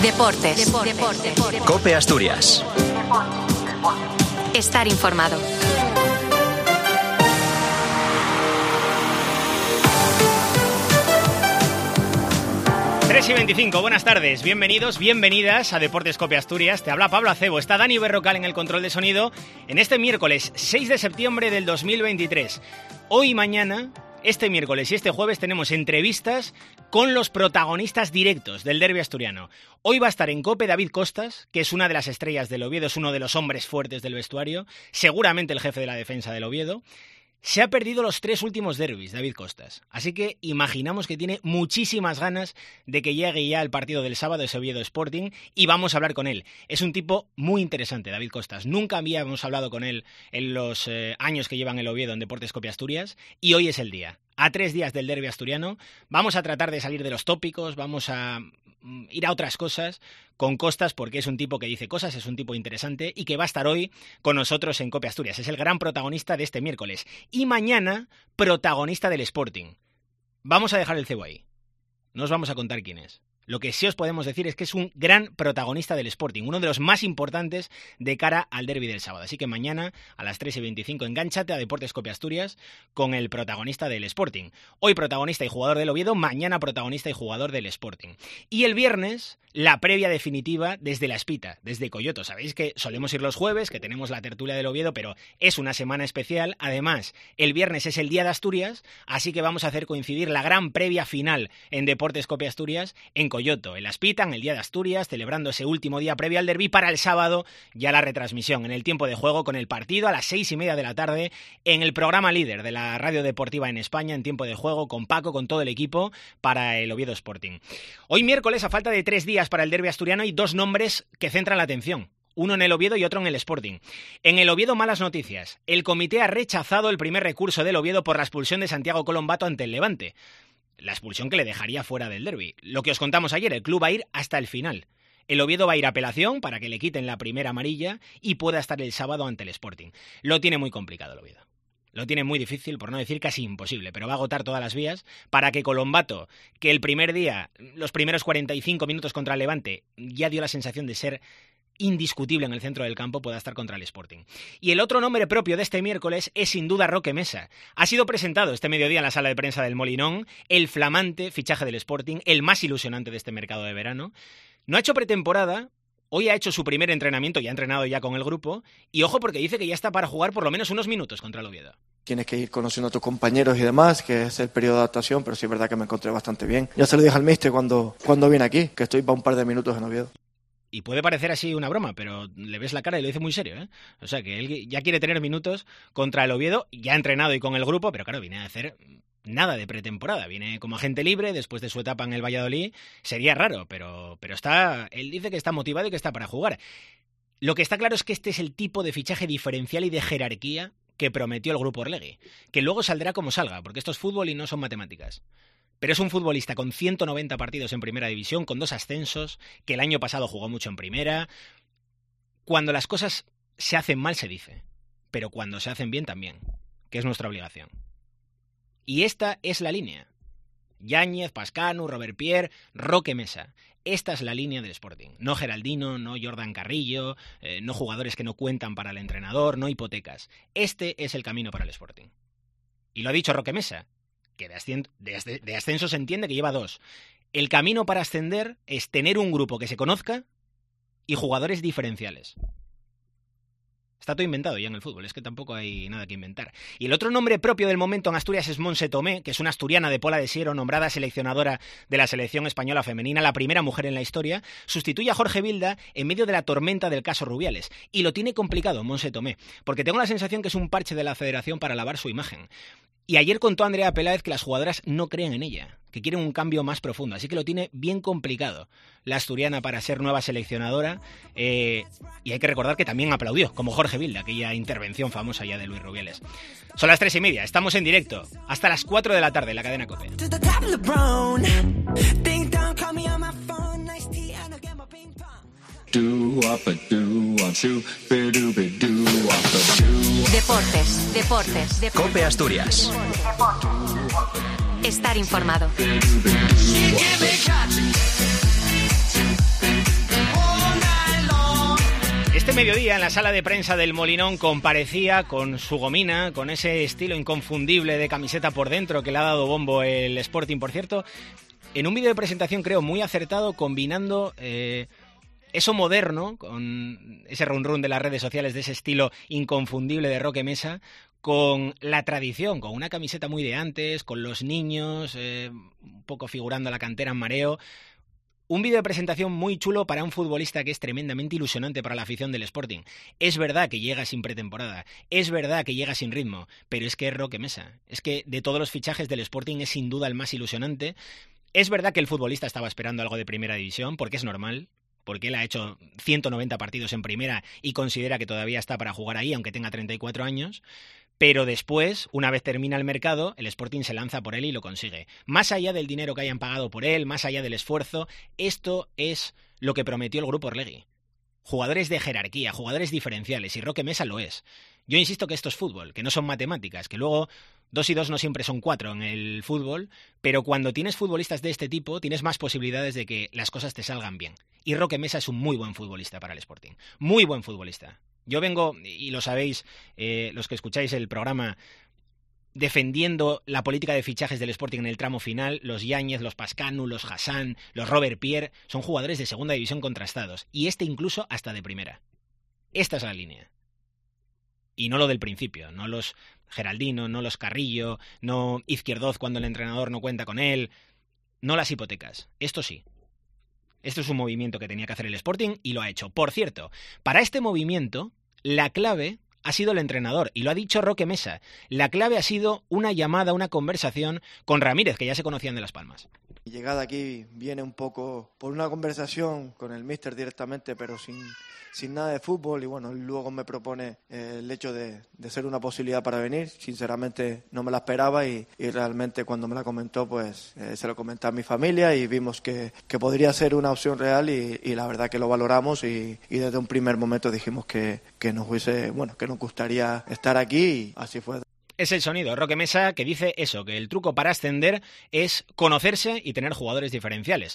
Deportes. COPE Asturias. Estar informado. Y 25, buenas tardes, bienvenidos, bienvenidas a Deportes COPE Asturias. Te habla Pablo Acebo, está Dani Berrocal en el control de sonido en este miércoles 6 de septiembre del 2023. Hoy y mañana, este miércoles y este jueves tenemos entrevistas con los protagonistas directos del derbi asturiano. Hoy va a estar en COPE David Costas, que es una de las estrellas del Oviedo, es uno de los hombres fuertes del vestuario, seguramente el jefe de la defensa del Oviedo. Se ha perdido los 3 últimos derbis, David Costas. Así que imaginamos que tiene muchísimas ganas de que llegue ya el partido del sábado, ese Oviedo Sporting, y vamos a hablar con él. Es un tipo muy interesante, David Costas. Nunca habíamos hablado con él en los años que llevan el Oviedo en Deportes COPE Asturias, y hoy es el día. A 3 días del derbi asturiano, vamos a tratar de salir de los tópicos, vamos a ir a otras cosas con Costas, porque es un tipo que dice cosas, es un tipo interesante y que va a estar hoy con nosotros en COPE Asturias. Es el gran protagonista de este miércoles. Y mañana, protagonista del Sporting. Vamos a dejar el cebo ahí. No os vamos a contar quién es. Lo que sí os podemos decir es que es un gran protagonista del Sporting, uno de los más importantes de cara al derbi del sábado. Así que mañana a las 3:25 engánchate a Deportes COPE Asturias con el protagonista del Sporting. Hoy protagonista y jugador del Oviedo, mañana protagonista y jugador del Sporting. Y el viernes, la previa definitiva desde La Espita, desde Coyoto. Sabéis que solemos ir los jueves, que tenemos la tertulia del Oviedo, pero es una semana especial. Además, el viernes es el Día de Asturias, así que vamos a hacer coincidir la gran previa final en Deportes COPE Asturias en Coyoto, en La Espita, en el Día de Asturias, celebrando ese último día previo al derbi, para el sábado ya la retransmisión en el tiempo de juego con el partido a las 6:30 de la tarde en el programa líder de la radio deportiva en España, en tiempo de juego, con Paco, con todo el equipo, para el Oviedo Sporting. Hoy miércoles, a falta de 3 días para el derbi asturiano, hay 2 nombres que centran la atención. Uno en el Oviedo y otro en el Sporting. En el Oviedo, malas noticias. El comité ha rechazado el primer recurso del Oviedo por la expulsión de Santiago Colombato ante el Levante. La expulsión que le dejaría fuera del derbi. Lo que os contamos ayer, el club va a ir hasta el final. El Oviedo va a ir a apelación para que le quiten la primera amarilla y pueda estar el sábado ante el Sporting. Lo tiene muy complicado el Oviedo. Lo tiene muy difícil, por no decir casi imposible, pero va a agotar todas las vías para que Colombato, que el primer día, los primeros 45 minutos contra el Levante, ya dio la sensación de ser indiscutible en el centro del campo, pueda estar contra el Sporting. Y el otro nombre propio de este miércoles es sin duda Roque Mesa. Ha sido presentado este mediodía en la sala de prensa del Molinón, el flamante fichaje del Sporting, el más ilusionante de este mercado de verano. No ha hecho pretemporada, hoy ha hecho su primer entrenamiento y ha entrenado ya con el grupo, y ojo porque dice que ya está para jugar por lo menos unos minutos contra el Oviedo. Tienes que ir conociendo a tus compañeros y demás, que es el periodo de adaptación, pero sí es verdad que me encontré bastante bien. Ya se lo dije al míster cuando vine aquí, que estoy para un par de minutos en Oviedo. Y puede parecer así una broma, pero le ves la cara y lo dice muy serio, ¿eh? O sea, que él ya quiere tener minutos contra el Oviedo, ya ha entrenado y con el grupo, pero claro, viene a hacer nada de pretemporada. Viene como agente libre después de su etapa en el Valladolid. Sería raro, pero está, él dice que está motivado y que está para jugar. Lo que está claro es que este es el tipo de fichaje diferencial y de jerarquía que prometió el grupo Orlegui, que luego saldrá como salga, porque esto es fútbol y no son matemáticas. Pero es un futbolista con 190 partidos en primera división, con 2 ascensos, que el año pasado jugó mucho en primera. Cuando las cosas se hacen mal se dice, pero cuando se hacen bien también, que es nuestra obligación. Y esta es la línea. Yáñez, Pascanu, Robert Pierre, Roque Mesa. Esta es la línea del Sporting. No Geraldino, no Jordan Carrillo, no jugadores que no cuentan para el entrenador, no hipotecas. Este es el camino para el Sporting. Y lo ha dicho Roque Mesa, que de ascenso se entiende que lleva 2. El camino para ascender es tener un grupo que se conozca y jugadores diferenciales. Está todo inventado ya en el fútbol, es que tampoco hay nada que inventar. Y el otro nombre propio del momento en Asturias es Montse Tomé, que es una asturiana de Pola de Siero, nombrada seleccionadora de la selección española femenina, la primera mujer en la historia. Sustituye a Jorge Vilda en medio de la tormenta del caso Rubiales. Y lo tiene complicado Montse Tomé, porque tengo la sensación que es un parche de la federación para lavar su imagen. Y ayer contó Andrea Peláez que las jugadoras no creen en ella, que quieren un cambio más profundo, así que lo tiene bien complicado la asturiana para ser nueva seleccionadora, y hay que recordar que también aplaudió, como Jorge Vilda, aquella intervención famosa ya de Luis Rubiales. Son las 3:30, estamos en directo, hasta las 4 de la tarde en la cadena COPE. Deportes. COPE Asturias. Estar informado. Este mediodía en la sala de prensa del Molinón comparecía con su gomina, con ese estilo inconfundible de camiseta por dentro que le ha dado bombo el Sporting, por cierto, en un vídeo de presentación creo muy acertado, combinando eso moderno, con ese run run de las redes sociales, de ese estilo inconfundible de Roque Mesa, con la tradición, con una camiseta muy de antes, con los niños, un poco figurando la cantera en mareo. Un vídeo de presentación muy chulo para un futbolista que es tremendamente ilusionante para la afición del Sporting. Es verdad que llega sin pretemporada, es verdad que llega sin ritmo, pero es que es Roque Mesa. Es que de todos los fichajes del Sporting es sin duda el más ilusionante. Es verdad que el futbolista estaba esperando algo de primera división, porque es normal, porque él ha hecho 190 partidos en primera y considera que todavía está para jugar ahí, aunque tenga 34 años. Pero después, una vez termina el mercado, el Sporting se lanza por él y lo consigue. Más allá del dinero que hayan pagado por él, más allá del esfuerzo, esto es lo que prometió el Grupo Orlegui. Jugadores de jerarquía, jugadores diferenciales, y Roque Mesa lo es. Yo insisto que esto es fútbol, que no son matemáticas, que luego 2 y 2 no siempre son 4 en el fútbol, pero cuando tienes futbolistas de este tipo, tienes más posibilidades de que las cosas te salgan bien. Y Roque Mesa es un muy buen futbolista para el Sporting. Muy buen futbolista. Yo vengo, y lo sabéis, los que escucháis el programa, defendiendo la política de fichajes del Sporting en el tramo final. Los Yáñez, los Pascanu, los Hassan, los Robert Pierre, son jugadores de segunda división contrastados. Y este incluso hasta de primera. Esta es la línea. Y no lo del principio, no los Geraldino, no los Carrillo, no Izquierdoz cuando el entrenador no cuenta con él, no las hipotecas. Esto sí. Esto es un movimiento que tenía que hacer el Sporting y lo ha hecho. Por cierto, para este movimiento, la clave ha sido el entrenador, y lo ha dicho Roque Mesa. La clave ha sido una llamada, una conversación con Ramírez, que ya se conocían de Las Palmas. Mi llegada aquí viene un poco por una conversación con el míster directamente, pero sin nada de fútbol, y bueno, luego me propone el hecho de ser una posibilidad para venir. Sinceramente no me la esperaba y realmente cuando me la comentó, pues se lo comenté a mi familia y vimos que podría ser una opción real y la verdad que lo valoramos y desde un primer momento dijimos que nos gustaría estar aquí y así fue. Es el sonido, Roque Mesa, que dice eso, que el truco para ascender es conocerse y tener jugadores diferenciales.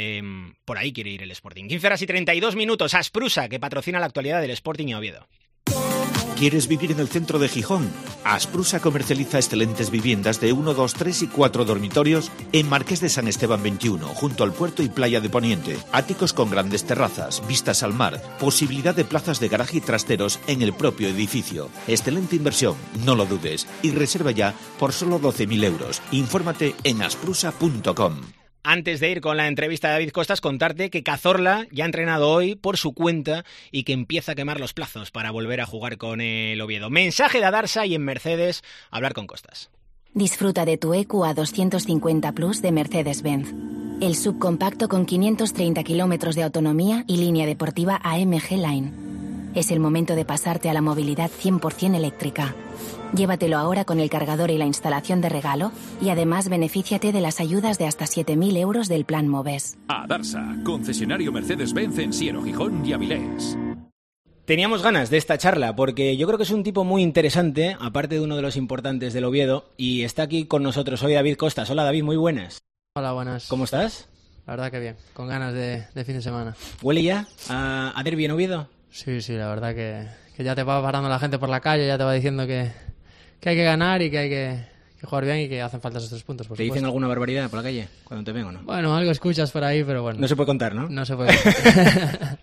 Por ahí quiere ir el Sporting. 15 horas y 32 minutos. Asprusa, que patrocina la actualidad del Sporting y Oviedo. ¿Quieres vivir en el centro de Gijón? Asprusa comercializa excelentes viviendas de 1, 2, 3 y 4 dormitorios en Marqués de San Esteban 21, junto al puerto y playa de Poniente. Áticos con grandes terrazas, vistas al mar, posibilidad de plazas de garaje y trasteros en el propio edificio. Excelente inversión, no lo dudes. Y reserva ya por solo 12.000 euros. Infórmate en asprusa.com. Antes de ir con la entrevista de David Costas, contarte que Cazorla ya ha entrenado hoy por su cuenta y que empieza a quemar los plazos para volver a jugar con el Oviedo. Mensaje de Adarsa y en Mercedes, hablar con Costas. Disfruta de tu EQA 250 Plus de Mercedes-Benz. El subcompacto con 530 kilómetros de autonomía y línea deportiva AMG Line. Es el momento de pasarte a la movilidad 100% eléctrica. Llévatelo ahora con el cargador y la instalación de regalo y además benefíciate de las ayudas de hasta 7.000 euros del Plan Moves. Adarsa, concesionario Mercedes-Benz en Siero, Gijón y Avilés. Teníamos ganas de esta charla porque yo creo que es un tipo muy interesante, aparte de uno de los importantes del Oviedo, y está aquí con nosotros hoy David Costas. Hola David, muy buenas. Hola, buenas. ¿Cómo estás? La verdad que bien, con ganas de fin de semana. ¿Huele ya a derbi en Oviedo? Sí, la verdad que ya te va parando la gente por la calle, ya te va diciendo que hay que ganar y que hay que jugar bien y que hacen falta esos 3 puntos, por ¿Te supuesto. dicen alguna barbaridad por la calle cuando te ven o no? Bueno, algo escuchas por ahí, pero bueno. No se puede contar, ¿no? No se puede contar.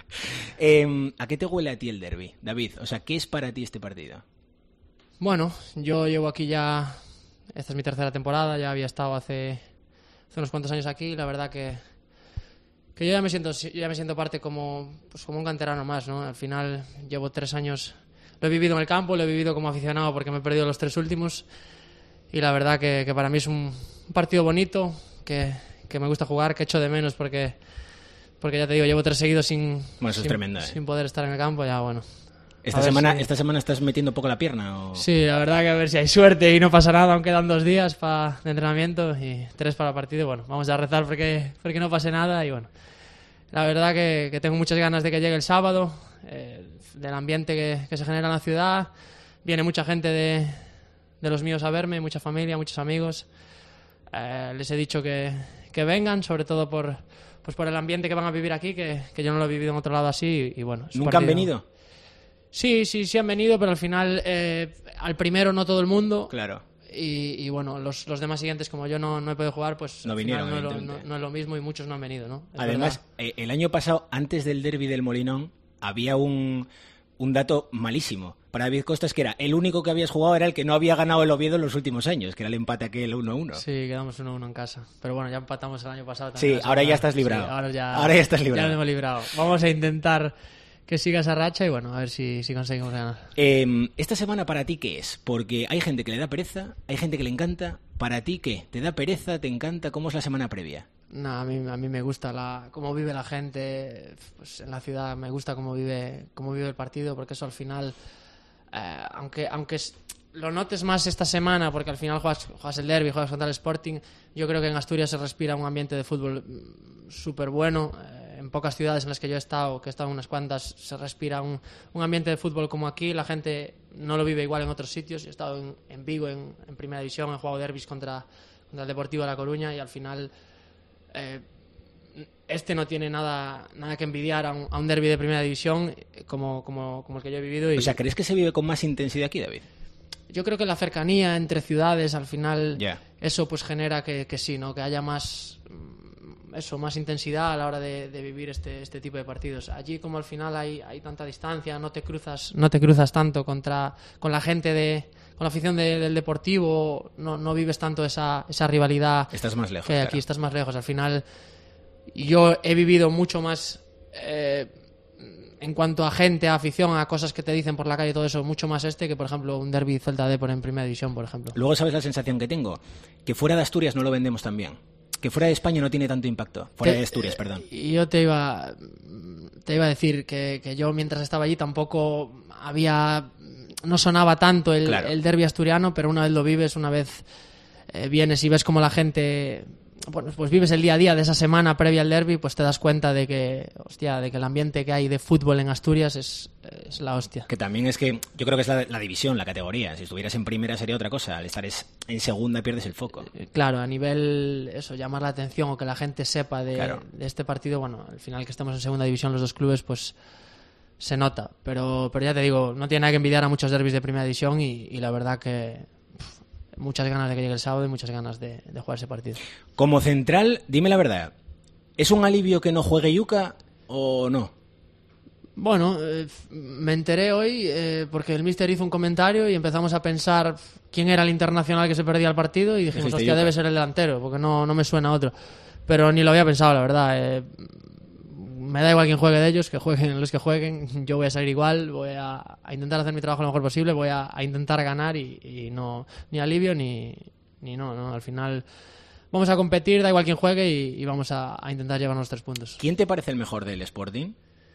¿A qué te huele a ti el derbi, David? O sea, ¿qué es para ti este partido? Bueno, yo llevo aquí ya... Esta es mi 3ª temporada, ya había estado hace unos cuantos años aquí y la verdad que yo ya me siento parte como un canterano más, ¿no? Al final llevo 3 años, lo he vivido en el campo, lo he vivido como aficionado porque me he perdido los 3 últimos y la verdad que para mí es un partido bonito, que me gusta jugar, que echo de menos porque ya te digo, llevo 3 seguidos sin poder estar en el campo, ya bueno. ¿Esta semana estás metiendo poco la pierna? ¿O? Sí, la verdad que a ver si hay suerte y no pasa nada, aunque quedan 2 días de entrenamiento y 3 para el partido. Bueno, vamos a rezar porque no pase nada y bueno. La verdad que tengo muchas ganas de que llegue el sábado, del ambiente que se genera en la ciudad. Viene mucha gente de los míos a verme, mucha familia, muchos amigos. Les he dicho que vengan, sobre todo por el ambiente que van a vivir aquí, que yo no lo he vivido en otro lado así y bueno. ¿Nunca han venido? Sí han venido, pero al final al primero no todo el mundo. Claro. Y bueno, los demás siguientes, como yo no he podido jugar, pues no al vinieron, final no es lo mismo y muchos no han venido, ¿no? Además, el año pasado, antes del derbi del Molinón, había un dato malísimo para David Costas, que era el único que habías jugado, era el que no había ganado el Oviedo en los últimos años, que era el empate aquel 1-1. Sí, quedamos 1-1 en casa. Pero bueno, ya empatamos el año pasado también. Sí, ahora ya estás librado. Sí, ahora ya estás librado. Ya lo hemos librado. Vamos a intentar que siga esa racha y bueno, a ver si conseguimos ganar. ¿Esta semana para ti qué es? Porque hay gente que le da pereza, hay gente que le encanta. ¿Para ti qué? ¿Te da pereza? ¿Te encanta? ¿Cómo es la semana previa? No, a mí me gusta cómo vive la gente, pues en la ciudad me gusta cómo vive el partido, porque eso al final, aunque lo notes más esta semana, porque al final juegas el derbi, juegas contra el Sporting, yo creo que en Asturias se respira un ambiente de fútbol súper bueno. En pocas ciudades en las que yo he estado, que he estado en unas cuantas, se respira un ambiente de fútbol como aquí. La gente no lo vive igual en otros sitios. Yo he estado en Vigo, en Primera División, he jugado derbis contra el Deportivo de La Coruña y al final no tiene nada que envidiar a un derbi de Primera División como el que yo he vivido. O sea, ¿crees que se vive con más intensidad aquí, David? Yo creo que la cercanía entre ciudades al final eso pues genera que sí, ¿no? Que haya más intensidad a la hora de vivir este tipo de partidos. Allí como al final hay tanta distancia, no te cruzas tanto con la gente con la afición del Deportivo, no vives tanto esa rivalidad. Estás más lejos. Que aquí estás más lejos. Al final yo he vivido mucho más en cuanto a gente, a afición, a cosas que te dicen por la calle y todo eso, mucho más que por ejemplo un derbi Celta-Depor en Primera División, por ejemplo. Luego, ¿sabes la sensación que tengo? Que fuera de Asturias no lo vendemos tan bien. Que fuera de España no tiene tanto impacto. Fuera de Asturias, perdón. Y yo te iba a decir que yo mientras estaba allí tampoco no sonaba tanto el derbi asturiano, pero una vez lo vives, una vez vienes y ves como la gente, bueno, pues vives el día a día de esa semana previa al derbi, pues te das cuenta de que el ambiente que hay de fútbol en Asturias es la hostia. Que también es que yo creo que es la división, la categoría. Si estuvieras en primera sería otra cosa. Al estar en segunda pierdes el foco. Claro, a nivel llamar la atención o que la gente sepa de este partido, bueno, al final que estamos en segunda división los dos clubes, pues se nota. Pero ya te digo, no tiene nada que envidiar a muchos derbis de Primera División y la verdad que muchas ganas de que llegue el sábado y muchas ganas de jugar ese partido. Como central, dime la verdad, ¿es un alivio que no juegue Yuka o no? Bueno, me enteré hoy porque el míster hizo un comentario y empezamos a pensar quién era el internacional que se perdía el partido y dijimos, hostia, debe ser el delantero, porque no me suena otro. Pero ni lo había pensado, la verdad. Me da igual quién juegue de ellos, que jueguen los que jueguen, yo voy a salir igual, voy a intentar hacer mi trabajo lo mejor posible, voy a intentar ganar y no ni alivio ni no, al final vamos a competir, da igual quién juegue y vamos a intentar llevarnos 3 puntos. ¿Quién te parece el mejor del Sporting?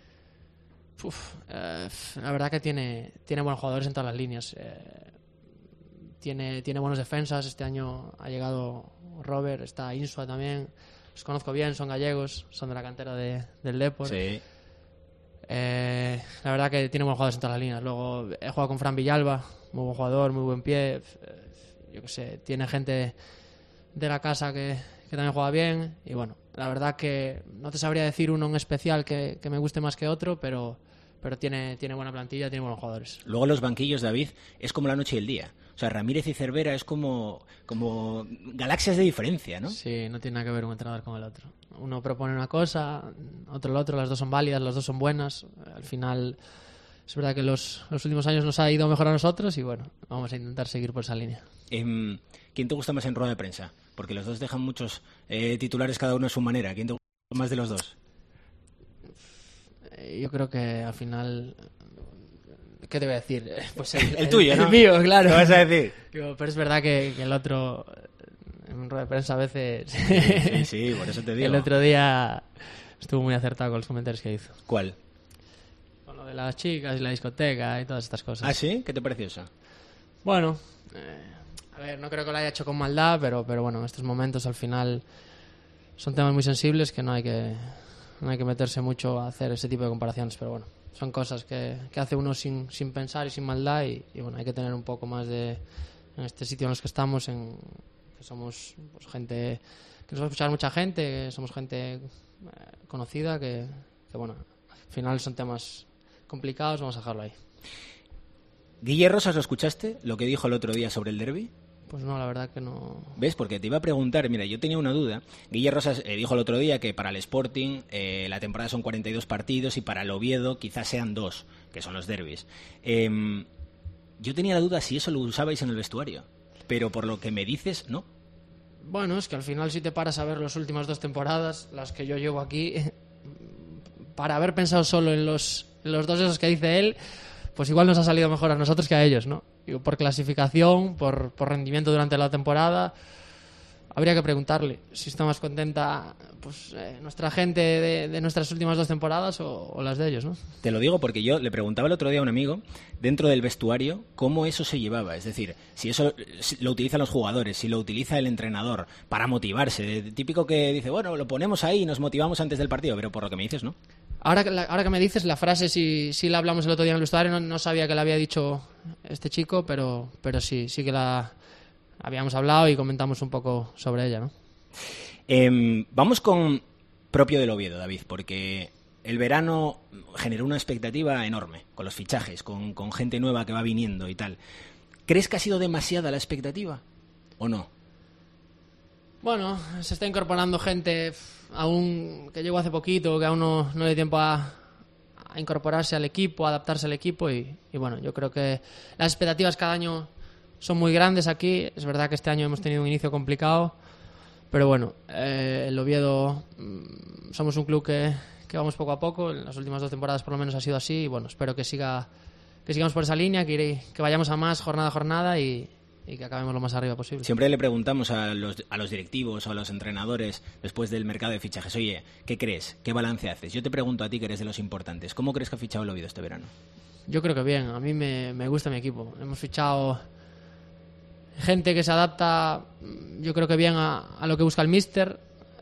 La verdad que tiene buenos jugadores en todas las líneas. Tiene buenos defensas. Este año ha llegado Robert, está Insua también. Los conozco bien, son gallegos, son de la cantera del Depor. Sí. La verdad que tiene buenos jugadores en todas las líneas. Luego he jugado con Fran Villalba, muy buen jugador, muy buen pie. Yo qué sé, tiene gente de la casa que también juega bien. Y bueno, la verdad que no te sabría decir uno en especial que me guste más que otro, pero tiene buena plantilla, tiene buenos jugadores. Luego los banquillos, David, es como la noche y el día. O sea, Ramírez y Cervera es como galaxias de diferencia, ¿no? Sí, no tiene nada que ver un entrenador con el otro. Uno propone una cosa, otro el otro, las dos son válidas, las dos son buenas. Al final, es verdad que los últimos años nos ha ido mejor a nosotros y bueno, vamos a intentar seguir por esa línea. ¿Quién te gusta más en rueda de prensa? Porque los dos dejan muchos titulares cada uno a su manera. ¿Quién te gusta más de los dos? Yo creo que al final... ¿Qué te voy a decir? Pues el tuyo, ¿no? El mío, claro. ¿Qué vas a decir? Pero es verdad que el otro, en rueda de prensa a veces... Sí, por eso te digo. El otro día estuvo muy acertado con los comentarios que hizo. ¿Cuál? Con lo de las chicas y la discoteca y todas estas cosas. ¿Ah, sí? ¿Qué te pareció eso? Bueno, a ver, no creo que lo haya hecho con maldad, pero bueno, en estos momentos al final son temas muy sensibles que no hay que meterse mucho a hacer ese tipo de comparaciones, pero bueno, son cosas que hace uno sin pensar y sin maldad y bueno, hay que tener un poco más en este sitio en los que estamos, que somos pues, gente que nos va a escuchar mucha gente, que somos gente conocida, que bueno, al final son temas complicados, vamos a dejarlo ahí. ¿Guille Rosas lo escuchaste? ¿Lo que dijo el otro día sobre el derbi? Pues no, la verdad que no. ¿Ves? Porque te iba a preguntar, mira, yo tenía una duda. Guille Rosas dijo el otro día que para el Sporting la temporada son 42 partidos y para el Oviedo quizás sean 2, que son los derbis. Yo tenía la duda si eso lo usabais en el vestuario, pero por lo que me dices, no. Bueno, es que al final si te paras a ver las últimas 2 temporadas, las que yo llevo aquí, para haber pensado solo en los 2 esos que dice él, pues igual nos ha salido mejor a nosotros que a ellos, ¿no? Por clasificación, por rendimiento durante la temporada. Habría que preguntarle si está más contenta pues nuestra gente de nuestras últimas 2 temporadas o las de ellos, ¿no? Te lo digo porque yo le preguntaba el otro día a un amigo, dentro del vestuario, cómo eso se llevaba. Es decir, si eso lo utilizan los jugadores, si lo utiliza el entrenador para motivarse. Típico que dice, bueno, lo ponemos ahí y nos motivamos antes del partido, pero por lo que me dices, ¿no? Ahora que me dices, la frase sí la hablamos el otro día en el vestuario, no sabía que la había dicho este chico, pero sí que la habíamos hablado y comentamos un poco sobre ella, ¿no? Vamos con propio del Oviedo, David, porque el verano generó una expectativa enorme con los fichajes, con gente nueva que va viniendo y tal. ¿Crees que ha sido demasiada la expectativa o no? Bueno, se está incorporando gente aún que llegó hace poquito, que aún no le dio tiempo a incorporarse al equipo, a adaptarse al equipo y bueno, yo creo que las expectativas cada año son muy grandes aquí. Es verdad que este año hemos tenido un inicio complicado, pero bueno, el Oviedo somos un club que vamos poco a poco. En las últimas 2 temporadas por lo menos ha sido así y bueno, espero que sigamos por esa línea, que vayamos a más jornada a jornada y que acabemos lo más arriba posible. Siempre le preguntamos a los directivos o a los entrenadores después del mercado de fichajes, oye, ¿qué crees? ¿Qué balance haces? Yo te pregunto a ti, que eres de los importantes, ¿cómo crees que ha fichado el Oviedo este verano? Yo creo que bien, a mí me gusta mi equipo. Hemos fichado gente que se adapta, yo creo que bien a lo que busca el míster,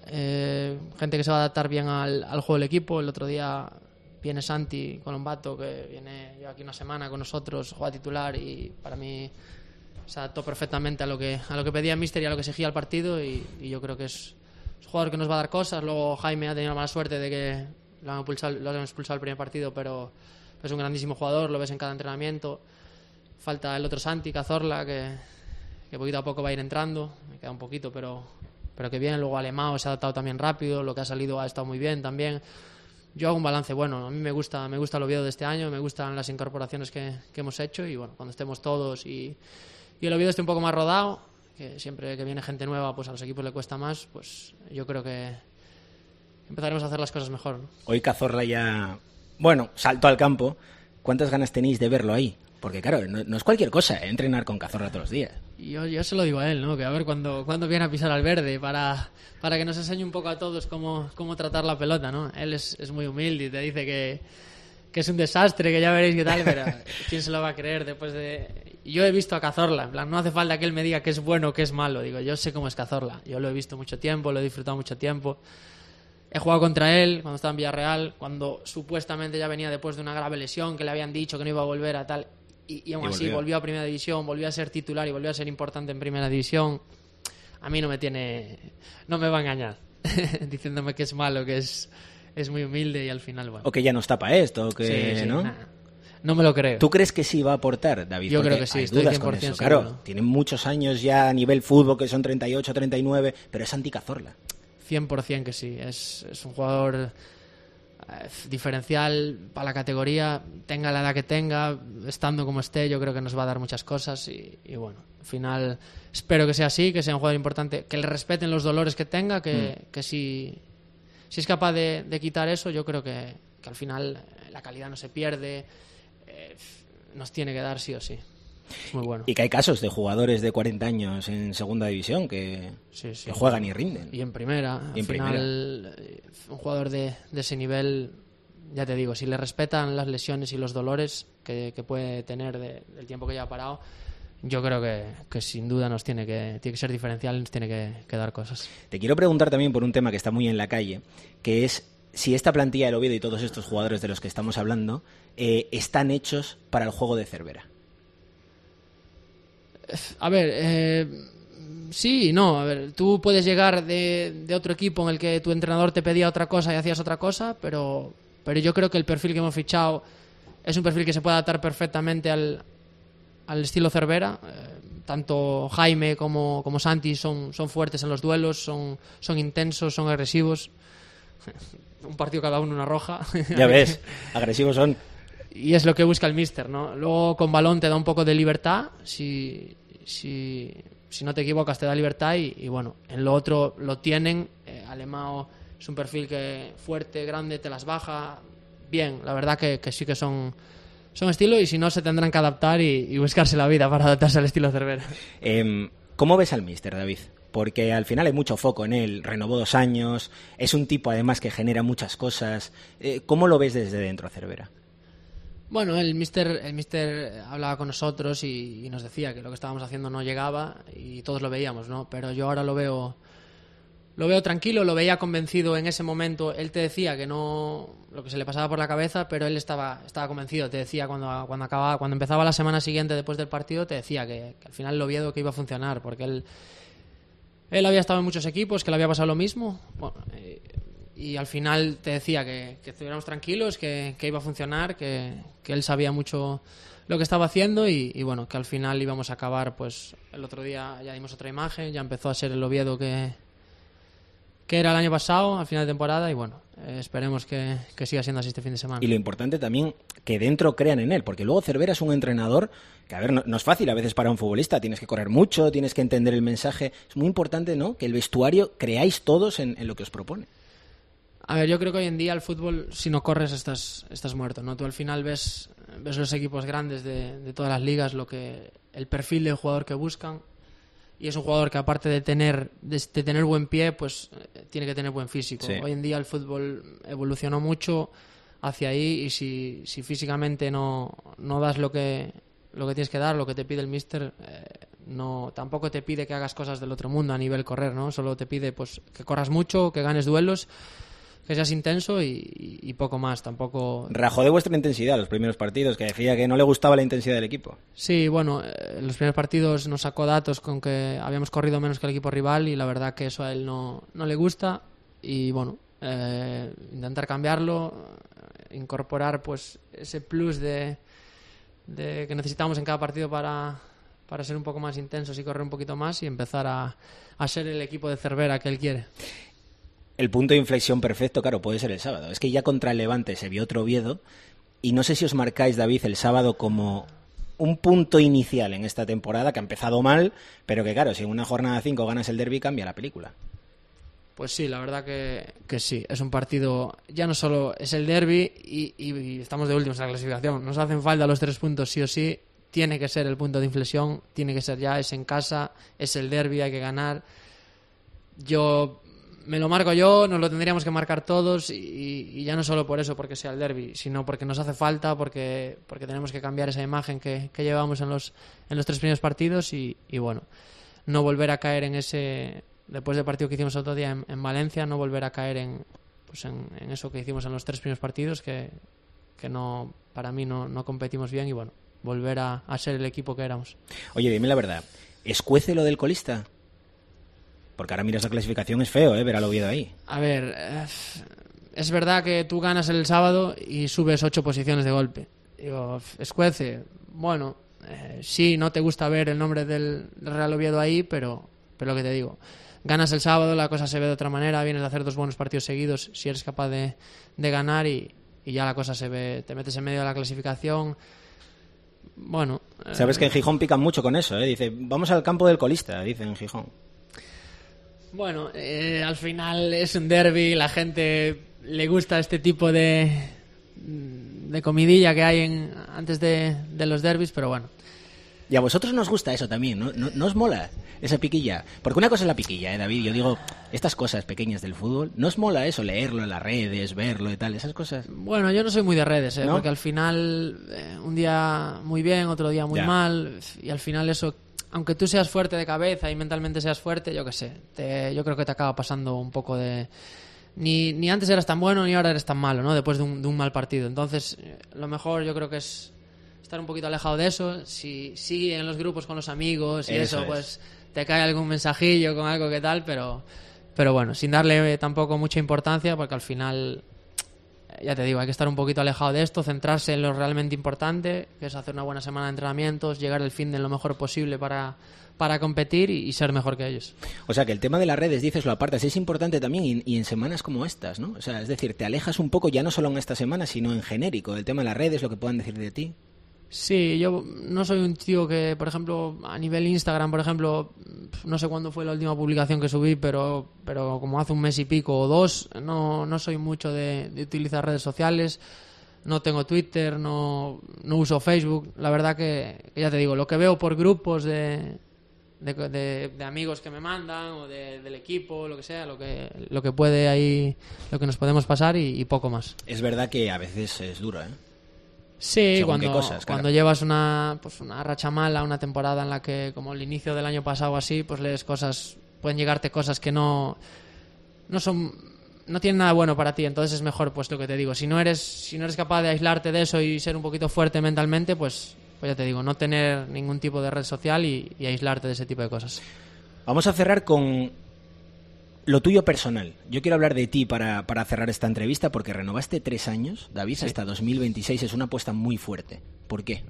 gente que se va a adaptar bien al juego del equipo. El otro día viene Santi Colombato, que lleva aquí una semana con nosotros, juega titular y para mí se adaptó perfectamente a lo que pedía el míster y a lo que exigía el partido y yo creo que es un jugador que nos va a dar cosas. Luego Jaime ha tenido la mala suerte de que lo han expulsado el primer partido, pero es un grandísimo jugador, lo ves en cada entrenamiento. Falta el otro Santi Cazorla, que poquito a poco va a ir entrando, me queda un poquito, pero que bien. Luego Alemão se ha adaptado también rápido, lo que ha salido ha estado muy bien también. Yo hago un balance bueno, a mí me gusta el Oviedo de este año, me gustan las incorporaciones que hemos hecho y bueno, cuando estemos todos y el Oviedo esté un poco más rodado, que siempre que viene gente nueva pues a los equipos le cuesta más, pues yo creo que empezaremos a hacer las cosas mejor, ¿no? Hoy Cazorla ya, bueno, saltó al campo. ¿Cuántas ganas tenéis de verlo ahí? Porque claro, no es cualquier cosa, entrenar con Cazorla todos los días. Yo se lo digo a él, ¿no? Que a ver cuando viene a pisar al verde para que nos enseñe un poco a todos cómo tratar la pelota, ¿no? Él es muy humilde y te dice que es un desastre, que ya veréis qué tal, pero ¿quién se lo va a creer después de...? Yo he visto a Cazorla, en plan, no hace falta que él me diga que es bueno o que es malo. Digo, yo sé cómo es Cazorla, yo lo he visto mucho tiempo, lo he disfrutado mucho tiempo. He jugado contra él cuando estaba en Villarreal, cuando supuestamente ya venía después de una grave lesión, que le habían dicho que no iba a volver a tal... Y aún así volvió a Primera División, volvió a ser titular y volvió a ser importante en Primera División. A mí no me va a engañar diciéndome que es malo, que es muy humilde y al final, bueno. O que ya no está para esto, o que sí, ¿no? No me lo creo. ¿Tú crees que sí va a aportar, David? Yo Porque creo que sí, hay estoy dudas 100% con eso. seguro. Claro, tienen muchos años ya a nivel fútbol, que son 38, 39, pero es anti-Cazorla. 100% que sí, es un jugador diferencial para la categoría, tenga la edad que tenga, estando como esté, yo creo que nos va a dar muchas cosas y bueno, al final espero que sea así, que sea un jugador importante, que le respeten los dolores que tenga, que si es capaz de quitar eso, yo creo que al final la calidad no se pierde, nos tiene que dar sí o sí. Es muy bueno. Y que hay casos de jugadores de 40 años en segunda división que juegan y rinden. Y en primera. Al final, un jugador de ese nivel, ya te digo, si le respetan las lesiones y los dolores que puede tener del tiempo que lleva parado, yo creo que sin duda tiene que ser diferencial y nos tiene que dar cosas. Te quiero preguntar también por un tema que está muy en la calle, que es si esta plantilla del Oviedo y todos estos jugadores de los que estamos hablando están hechos para el juego de Cervera. A ver, sí y no. A ver, tú puedes llegar de otro equipo en el que tu entrenador te pedía otra cosa y hacías otra cosa, pero yo creo que el perfil que hemos fichado es un perfil que se puede adaptar perfectamente al estilo Cervera. Tanto Jaime como Santi son fuertes en los duelos, son intensos, son agresivos. Un partido cada uno, una roja. Ya ves, agresivos son. Y es lo que busca el míster, ¿no? Luego con balón te da un poco de libertad, si no te equivocas te da libertad y bueno, en lo otro lo tienen. Alemão es un perfil que fuerte, grande, te las baja bien. La verdad que sí que son estilo, y si no se tendrán que adaptar y buscarse la vida para adaptarse al estilo Cervera. ¿Cómo ves al míster, David? Porque al final hay mucho foco en él, renovó 2 años, es un tipo además que genera muchas cosas. ¿Cómo lo ves desde dentro, Cervera? Bueno, el míster hablaba con nosotros y nos decía que lo que estábamos haciendo no llegaba y todos lo veíamos, ¿no? Pero yo ahora lo veo tranquilo, lo veía convencido en ese momento. Él te decía que no, lo que se le pasaba por la cabeza, pero él estaba convencido. Te decía cuando empezaba la semana siguiente después del partido, te decía que al final el Oviedo que iba a funcionar, porque él había estado en muchos equipos, que le había pasado lo mismo. Bueno, y al final te decía que estuviéramos tranquilos, que iba a funcionar, que él sabía mucho lo que estaba haciendo y bueno, que al final íbamos a acabar. Pues el otro día ya dimos otra imagen, ya empezó a ser el Oviedo que era el año pasado, al final de temporada, y bueno, esperemos que siga siendo así este fin de semana. Y lo importante también, que dentro crean en él, porque luego Cervera es un entrenador que, a ver, no es fácil a veces para un futbolista, tienes que correr mucho, tienes que entender el mensaje. Es muy importante, ¿no?, que el vestuario creáis todos en lo que os propone. A ver, yo creo que hoy en día el fútbol, si no corres, estás muerto, ¿no? Tú al final ves los equipos grandes de todas las ligas, el perfil del jugador que buscan, y es un jugador que, aparte de tener buen pie, pues tiene que tener buen físico. Sí. Hoy en día el fútbol evolucionó mucho hacia ahí, y si físicamente no das lo que tienes que dar, lo que te pide el míster, tampoco te pide que hagas cosas del otro mundo a nivel correr, ¿no? Solo te pide pues que corras mucho, que ganes duelos, que seas intenso y poco más. Tampoco rajó de vuestra intensidad los primeros partidos, que decía que no le gustaba la intensidad del equipo. Sí, bueno, en los primeros partidos nos sacó datos con que habíamos corrido menos que el equipo rival, y la verdad que eso a él no le gusta. Y bueno, intentar cambiarlo, incorporar pues ese plus de que necesitamos en cada partido para ser un poco más intensos y correr un poquito más, y empezar a ser el equipo de Cervera que él quiere. El punto de inflexión perfecto, claro, puede ser el sábado. Es que ya contra el Levante se vio otro Oviedo, y no sé si os marcáis, David, el sábado como un punto inicial en esta temporada, que ha empezado mal, pero que claro, si en una jornada 5 ganas el derbi, cambia la película. Pues sí, la verdad que sí. Es un partido, ya no solo es el derbi y estamos de últimos en la clasificación. Nos hacen falta los 3 puntos sí o sí. Tiene que ser el punto de inflexión, tiene que ser ya, es en casa, es el derbi, hay que ganar. Me lo marco yo, nos lo tendríamos que marcar todos, y ya no solo por eso, porque sea el derbi, sino porque nos hace falta, porque tenemos que cambiar esa imagen que llevamos en los 3 primeros partidos, y bueno, no volver a caer en ese, después del partido que hicimos otro día en Valencia, no volver a caer en eso que hicimos en los 3 primeros partidos, que no, para mí no competimos bien, y bueno, volver a ser el equipo que éramos. Oye, dime la verdad, ¿escuece lo del colista? Porque ahora miras la clasificación, es feo, ver al Oviedo ahí. A ver, es verdad que tú ganas el sábado y subes 8 posiciones de golpe. Digo, escuece. Bueno, sí, no te gusta ver el nombre del Real Oviedo ahí, pero lo que te digo, ganas el sábado, la cosa se ve de otra manera, vienes a hacer 2 buenos partidos seguidos, si eres capaz de ganar, y ya la cosa se ve, te metes en medio de la clasificación. Bueno. Sabes que en Gijón pican mucho con eso, dice, vamos al campo del colista, dicen en Gijón. Bueno, al final es un derbi, la gente le gusta este tipo de comidilla que hay antes de los derbis, pero bueno. Y a vosotros nos gusta eso también, ¿no os mola esa piquilla? Porque una cosa es la piquilla, David, yo digo, estas cosas pequeñas del fútbol, ¿no os mola eso, leerlo en las redes, verlo y tal, esas cosas? Bueno, yo no soy muy de redes, ¿no? Porque al final un día muy bien, otro día muy mal, y al final eso, aunque tú seas fuerte de cabeza y mentalmente seas fuerte, yo qué sé, yo creo que te acaba pasando un poco de... Ni antes eras tan bueno ni ahora eres tan malo, ¿no? Después de un mal partido. Entonces, lo mejor yo creo que es estar un poquito alejado de eso. Si sigue en los grupos con los amigos y eso pues te cae algún mensajillo con algo que tal, pero bueno, sin darle tampoco mucha importancia, porque al final ya te digo, hay que estar un poquito alejado de esto, centrarse en lo realmente importante, que es hacer una buena semana de entrenamientos, llegar el fin de lo mejor posible para competir y ser mejor que ellos. O sea, que el tema de las redes, dices, lo apartas, es importante también y en semanas como estas, ¿no? O sea, es decir, te alejas un poco ya no solo en esta semana, sino en genérico, el tema de las redes, lo que puedan decir de ti. Sí, yo no soy un tío que, por ejemplo, a nivel Instagram, por ejemplo, no sé cuándo fue la última publicación que subí, pero como hace un mes y pico o 2, no soy mucho de utilizar redes sociales, no tengo Twitter, no uso Facebook. La verdad que ya te digo, lo que veo por grupos de amigos que me mandan o del equipo, lo que sea, lo que puede ahí, lo que nos podemos pasar y poco más. Es verdad que a veces es duro, ¿eh? Sí, según qué cosas, cuando llevas una racha mala, una temporada en la que, como el inicio del año pasado así, pues lees cosas, pueden llegarte cosas que no tienen nada bueno para ti. Entonces es mejor, pues lo que te digo, si no eres capaz de aislarte de eso y ser un poquito fuerte mentalmente, pues ya te digo, no tener ningún tipo de red social y aislarte de ese tipo de cosas. Vamos a cerrar con lo tuyo personal. Yo quiero hablar de ti para cerrar esta entrevista, porque renovaste 3 años, David, sí, hasta 2026. Es una apuesta muy fuerte. ¿Por qué?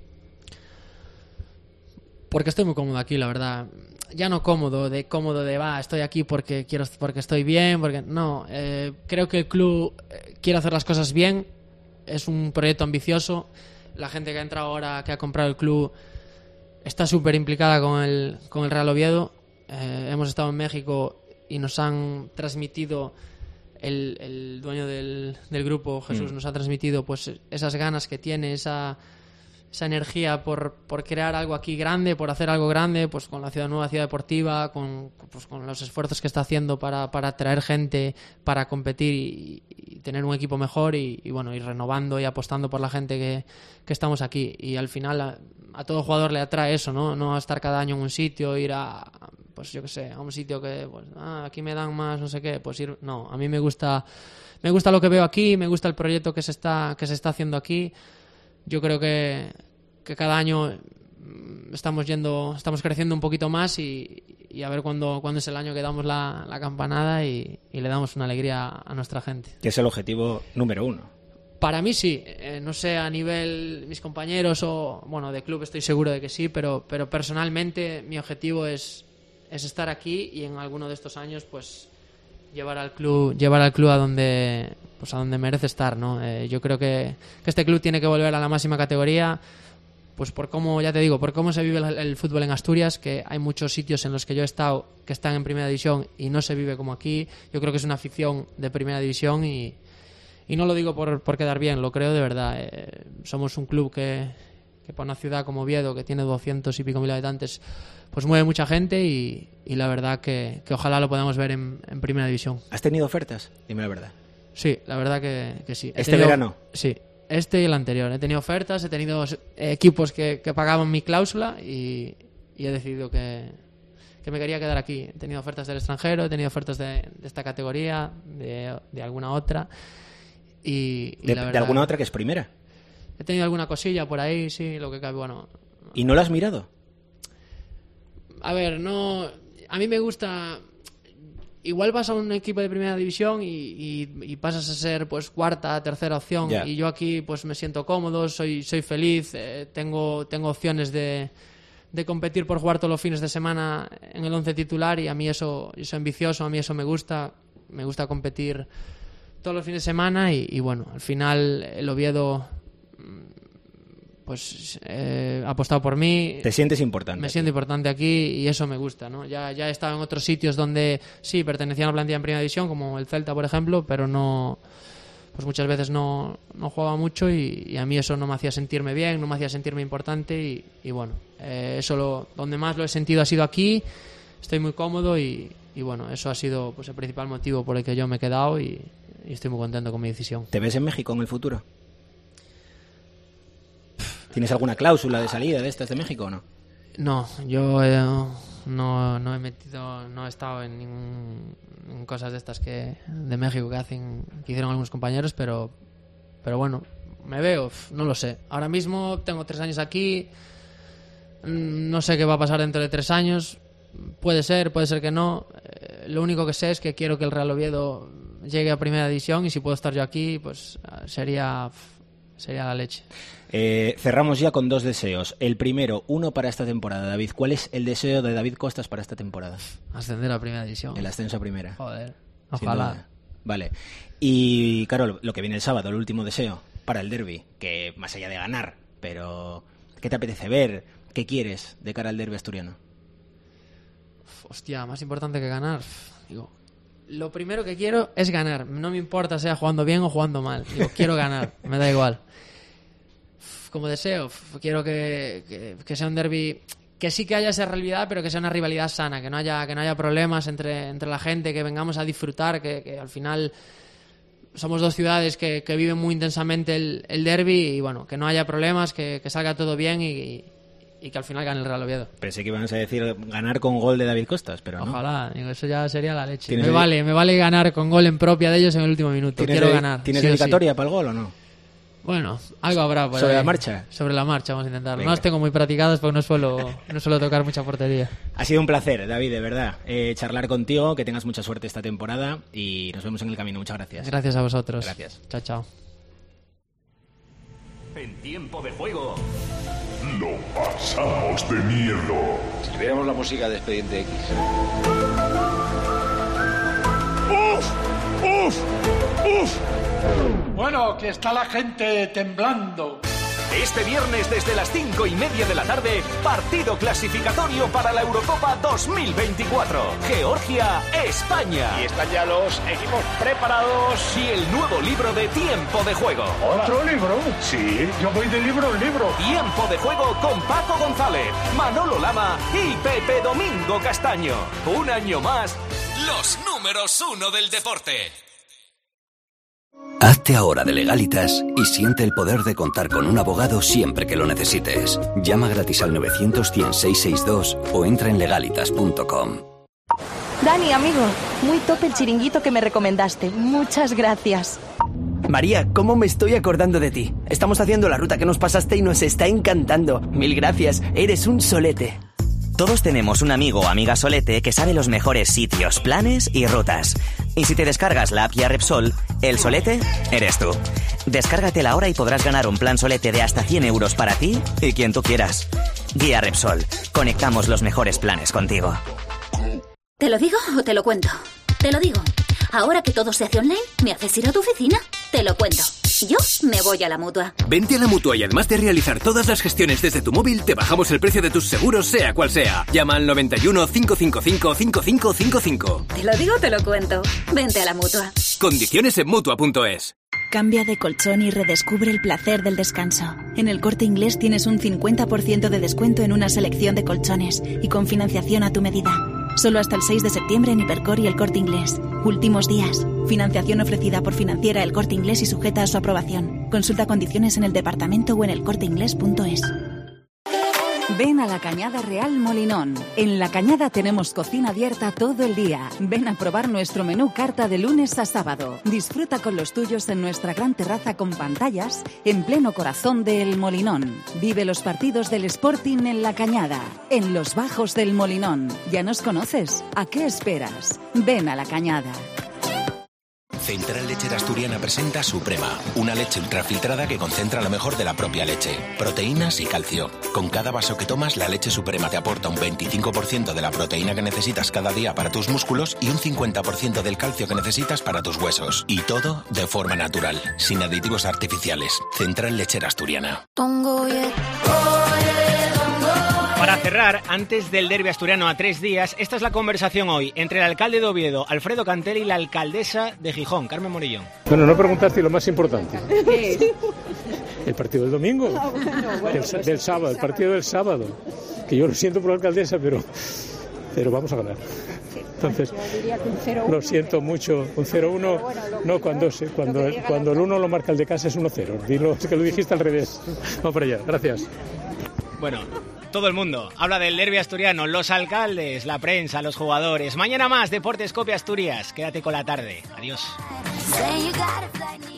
Porque estoy muy cómodo aquí, la verdad. Ya no cómodo de estoy aquí porque estoy bien, porque no. Creo que el club quiere hacer las cosas bien. Es un proyecto ambicioso. La gente que ha entrado ahora, que ha comprado el club, está súper implicada con el Real Oviedo. Hemos estado en México y nos han transmitido, el dueño del grupo, Jesús, nos ha transmitido pues esas ganas que tiene, esa energía por crear algo aquí grande, por hacer algo grande, pues con la nueva ciudad deportiva, con los esfuerzos que está haciendo para atraer gente, para competir y tener un equipo mejor y bueno, ir renovando y apostando por la gente que estamos aquí. Y al final a todo jugador le atrae eso, no estar cada año en un sitio, ir a, pues yo qué sé, a un sitio que pues aquí me dan más, no sé qué, pues ir, no, a mí me gusta lo que veo aquí, me gusta el proyecto que se está haciendo aquí. Yo creo que cada año estamos creciendo un poquito más y a ver cuándo es el año que damos la campanada y le damos una alegría a nuestra gente. Que es el objetivo número 1. Para mí sí, no sé a nivel mis compañeros o bueno de club estoy seguro de que sí, pero personalmente mi objetivo es estar aquí y en alguno de estos años pues llevar al club a donde merece estar, ¿no? Yo creo que este club tiene que volver a la máxima categoría, pues por cómo, ya te digo, por cómo se vive el fútbol en Asturias, que hay muchos sitios en los que yo he estado que están en primera división y no se vive como aquí. Yo creo que es una afición de primera división y no lo digo por quedar bien, lo creo de verdad. Somos un club que para una ciudad como Oviedo, que tiene 200 y pico mil habitantes, pues mueve mucha gente y la verdad que ojalá lo podamos ver en primera división. ¿Has tenido ofertas? Dime la verdad. Sí, la verdad que sí. ¿Verano? Sí, y el anterior. He tenido ofertas, he tenido equipos que pagaban mi cláusula y he decidido que me quería quedar aquí. He tenido ofertas del extranjero, he tenido ofertas de esta categoría, de alguna otra. Y ¿De la verdad, alguna otra que es primera? He tenido alguna cosilla por ahí, sí, lo que cabe, bueno. ¿Y no la has mirado? A ver, no... A mí me gusta... Igual vas a un equipo de primera división y pasas a ser pues cuarta, tercera opción. Yeah. Y yo aquí pues me siento cómodo, soy feliz, tengo opciones de competir por jugar todos los fines de semana en el 11 titular y a mí eso, yo soy ambicioso, a mí eso me gusta competir todos los fines de semana y bueno, al final el Oviedo pues ha apostado por mí. ¿Te sientes importante? Me siento importante aquí y eso me gusta, ¿no? Ya he estado en otros sitios donde sí pertenecía a una plantilla en primera división, como el Celta, por ejemplo, pero no, pues muchas veces no jugaba mucho y a mí eso no me hacía sentirme bien, no me hacía sentirme importante y bueno, eso donde más lo he sentido ha sido aquí, estoy muy cómodo y bueno, eso ha sido pues el principal motivo por el que yo me he quedado y estoy muy contento con mi decisión. ¿Te ves en México en el futuro? ¿Tienes alguna cláusula de salida de estas de México o no? No, yo no he metido, no he estado en cosas de estas de México que hicieron algunos compañeros, pero bueno, me veo, no lo sé. Ahora mismo tengo 3 años aquí, no sé qué va a pasar dentro de 3 años, puede ser que no. Lo único que sé es que quiero que el Real Oviedo llegue a primera división, y si puedo estar yo aquí, pues sería la leche. Cerramos ya con 2 deseos. El primero, uno para esta temporada, David. ¿Cuál es el deseo de David Costas para esta temporada? Ascender a primera división. El ascenso a primera. Joder, ojalá. Vale. Y Carol, lo que viene el sábado, el último deseo para el derbi, que más allá de ganar, pero ¿qué te apetece ver? ¿Qué quieres de cara al derbi asturiano? Hostia, más importante que ganar. Digo, lo primero que quiero es ganar. No me importa sea jugando bien o jugando mal. Digo, quiero ganar, me da igual. Como deseo, quiero que sea un derbi, que sí que haya esa rivalidad, pero que sea una rivalidad sana, que no haya problemas entre la gente, que vengamos a disfrutar, que al final somos 2 ciudades que viven muy intensamente el derbi, y bueno, que no haya problemas, que salga todo bien y que al final gane el Real Oviedo. Pensé que iban a decir ganar con gol de David Costas, pero no. Ojalá, digo, eso ya sería la leche. Me vale ganar con gol en propia de ellos en el último minuto. Quiero ganar. ¿Tienes dedicatoria para el gol o no? Bueno, algo habrá por ¿Sobre ahí. la marcha? Sobre la marcha, vamos a intentarlo. Venga. No las tengo muy practicadas porque no suelo tocar mucha portería. Ha sido un placer, David, de verdad, charlar contigo, que tengas mucha suerte esta temporada y nos vemos en el camino. Muchas gracias. Gracias a vosotros. Gracias. Chao, chao. En tiempo de juego. Lo pasamos de miedo. Si tuviéramos la música de Expediente X. ¡Uf! ¡Uf! ¡Uf! Bueno, que está la gente temblando. Este viernes desde las 5:30 de la tarde, partido clasificatorio para la Eurocopa 2024. Georgia-España. Y están ya los equipos preparados. Y el nuevo libro de Tiempo de Juego. ¿Otro libro? Sí, yo voy de libro en libro. Tiempo de Juego con Paco González, Manolo Lama y Pepe Domingo Castaño. Un año más, los números 1 del deporte. Hazte ahora de Legalitas y siente el poder de contar con un abogado siempre que lo necesites. Llama gratis al 900-100-662 o entra en legalitas.com. Dani, amigo, muy top el chiringuito que me recomendaste. Muchas gracias. María, ¿cómo me estoy acordando de ti? Estamos haciendo la ruta que nos pasaste y nos está encantando. Mil gracias, eres un solete. Todos tenemos un amigo o amiga solete que sabe los mejores sitios, planes y rutas. Y si te descargas la app Repsol, el solete eres tú. Descárgatela ahora y podrás ganar un plan solete de hasta 100 euros para ti y quien tú quieras. Guía Repsol. Conectamos los mejores planes contigo. ¿Te lo digo o te lo cuento? Te lo digo. Ahora que todo se hace online, ¿me haces ir a tu oficina? Te lo cuento. Yo me voy a la Mutua. Vente a la Mutua y además de realizar todas las gestiones desde tu móvil, te bajamos el precio de tus seguros, sea cual sea. Llama al 91 555 5555. Te lo digo, te lo cuento. Vente a la Mutua. Condiciones en Mutua.es. Cambia de colchón y redescubre el placer del descanso. En El Corte Inglés tienes un 50% de descuento en una selección de colchones y con financiación a tu medida. Solo hasta el 6 de septiembre en Hipercor y El Corte Inglés. Últimos días. Financiación ofrecida por Financiera El Corte Inglés y sujeta a su aprobación. Consulta condiciones en el departamento o en elcorteinglés.es. Ven a La Cañada Real Molinón. En La Cañada tenemos cocina abierta todo el día. Ven a probar nuestro menú carta de lunes a sábado. Disfruta con los tuyos en nuestra gran terraza con pantallas en pleno corazón de El Molinón. Vive los partidos del Sporting en La Cañada, en los bajos del Molinón. ¿Ya nos conoces? ¿A qué esperas? Ven a La Cañada. Central Lechera Asturiana presenta Suprema, una leche ultrafiltrada que concentra lo mejor de la propia leche, proteínas y calcio. Con cada vaso que tomas, la leche Suprema te aporta un 25% de la proteína que necesitas cada día para tus músculos y un 50% del calcio que necesitas para tus huesos. Y todo de forma natural, sin aditivos artificiales. Central Lechera Asturiana. Para cerrar, antes del derbi asturiano a 3 días, esta es la conversación hoy entre el alcalde de Oviedo, Alfredo Cantel, y la alcaldesa de Gijón, Carmen Morillón. Bueno, no preguntaste lo más importante. El partido del domingo, del sábado, el partido del sábado. Que yo lo siento por la alcaldesa, pero vamos a ganar. Entonces, lo siento mucho. Un 0-1, no, cuando el 1 lo marca el de casa es 1-0. Dilo, es que lo dijiste al revés. Vamos para allá, gracias. Bueno, todo el mundo habla del derbi asturiano, los alcaldes, la prensa, los jugadores. Mañana más, Deportes Cope Asturias. Quédate con la tarde. Adiós.